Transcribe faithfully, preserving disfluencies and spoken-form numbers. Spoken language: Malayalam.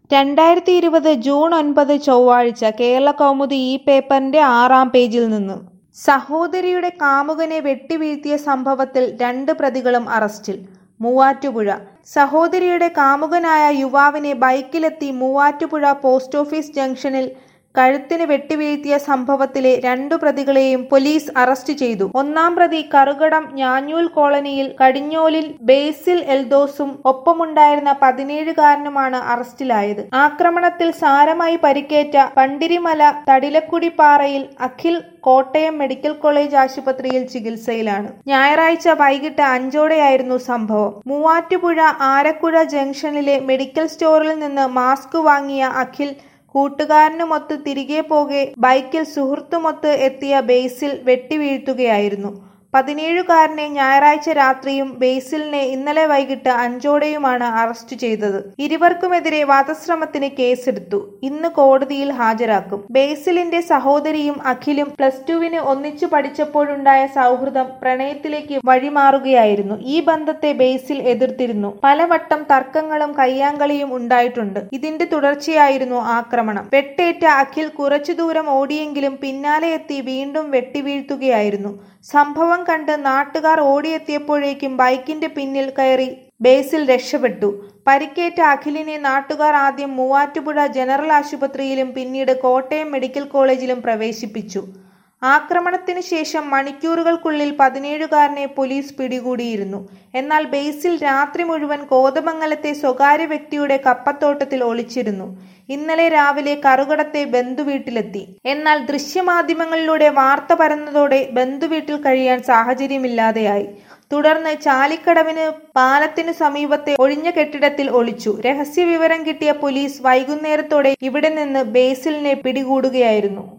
രണ്ടായിരത്തി ഇരുപത് ജൂൺ ഒൻപത് ചൊവ്വാഴ്ച കേരളകൗമുദി ഈ പേപ്പറിന്റെ ആറാം പേജിൽ നിന്ന്. സഹോദരിയുടെ കാമുകനെ വെട്ടിവീഴ്ത്തിയ സംഭവത്തിൽ രണ്ട് പ്രതികളും അറസ്റ്റിൽ. മൂവാറ്റുപുഴ. സഹോദരിയുടെ കാമുകനായ യുവാവിനെ ബൈക്കിലെത്തി മൂവാറ്റുപുഴ പോസ്റ്റ് ഓഫീസ് ജംഗ്ഷനിൽ കഴുത്തിന് വെട്ടിവീഴ്ത്തിയ സംഭവത്തിലെ രണ്ടു പ്രതികളെയും പോലീസ് അറസ്റ്റ് ചെയ്തു. ഒന്നാം പ്രതി കറുകടം ഞാഞ്ഞൂൽ കോളനിയിൽ കടിഞ്ഞോലിൽ ബേസിൽ എൽദോസും ഒപ്പമുണ്ടായിരുന്ന പതിനേഴുകാരനുമാണ് അറസ്റ്റിലായത്. ആക്രമണത്തിൽ സാരമായി പരിക്കേറ്റ പണ്ടിരിമല തടിലക്കുടിപ്പാറയിൽ അഖിൽ കോട്ടയം മെഡിക്കൽ കോളേജ് ആശുപത്രിയിൽ ചികിത്സയിലാണ്. ഞായറാഴ്ച വൈകിട്ട് അഞ്ചോടെയായിരുന്നു സംഭവം. മൂവാറ്റുപുഴ ആരക്കുഴ ജംഗ്ഷനിലെ മെഡിക്കൽ സ്റ്റോറിൽ നിന്ന് മാസ്ക് വാങ്ങിയ അഖിൽ കൂട്ടുകാരനുമൊത്ത് തിരികെ പോകെ ബൈക്കിൽ സുഹൃത്തുമൊത്ത് എത്തിയ ബേസിൽ വെട്ടിവീഴ്ത്തുകയായിരുന്നു. പതിനേഴുകാരനെ ഞായറാഴ്ച രാത്രിയും ബേസിലിനെ ഇന്നലെ വൈകിട്ട് അഞ്ചോടെയുമാണ് അറസ്റ്റ് ചെയ്തത്. ഇരുവർക്കുമെതിരെ വധശ്രമത്തിന് കേസെടുത്തു. ഇന്ന് കോടതിയിൽ ഹാജരാക്കും. ബേസിലിന്റെ സഹോദരിയും അഖിലും പ്ലസ് ടുവിന് ഒന്നിച്ചു പഠിച്ചപ്പോഴുണ്ടായ സൗഹൃദം പ്രണയത്തിലേക്ക് വഴിമാറുകയായിരുന്നു. ഈ ബന്ധത്തെ ബേസിൽ എതിർത്തിരുന്നു. പലവട്ടം തർക്കങ്ങളും കയ്യാങ്കളിയും ഉണ്ടായിട്ടുണ്ട്. ഇതിന്റെ തുടർച്ചയായിരുന്നു ആക്രമണം. വെട്ടേറ്റ അഖിൽ കുറച്ചു ദൂരം ഓടിയെങ്കിലും പിന്നാലെ എത്തി വീണ്ടും വെട്ടിവീഴ്ത്തുകയായിരുന്നു. സംഭവം കണ്ട് നാട്ടുകാർ ഓടിയെത്തിയപ്പോഴേക്കും ബൈക്കിന്റെ പിന്നിൽ കയറി ബേസിൽ രക്ഷപ്പെട്ടു. പരിക്കേറ്റ അഖിലിനെ നാട്ടുകാർ ആദ്യം മൂവാറ്റുപുഴ ജനറൽ ആശുപത്രിയിലും പിന്നീട് കോട്ടയം മെഡിക്കൽ കോളേജിലും പ്രവേശിപ്പിച്ചു. ആക്രമണത്തിനു ശേഷം മണിക്കൂറുകൾക്കുള്ളിൽ പതിനേഴുകാരനെ പോലീസ് പിടികൂടിയിരുന്നു. എന്നാൽ ബേസിൽ രാത്രി മുഴുവൻ കോതമംഗലത്തെ സ്വകാര്യ വ്യക്തിയുടെ കപ്പത്തോട്ടത്തിൽ ഒളിച്ചിരുന്നു. ഇന്നലെ രാവിലെ കറുകടത്തെ ബന്ധുവീട്ടിലെത്തി. എന്നാൽ ദൃശ്യമാധ്യമങ്ങളിലൂടെ വാർത്ത പരന്നതോടെ ബന്ധുവീട്ടിൽ കഴിയാൻ സാഹചര്യമില്ലാതെയായി. തുടർന്ന് ചാലിക്കടവിന് പാലത്തിനു സമീപത്തെ ഒഴിഞ്ഞ കെട്ടിടത്തിൽ ഒളിച്ചു. രഹസ്യവിവരം കിട്ടിയ പോലീസ് വൈകുന്നേരത്തോടെ ഇവിടെ നിന്ന് ബേസിലിനെ പിടികൂടുകയായിരുന്നു.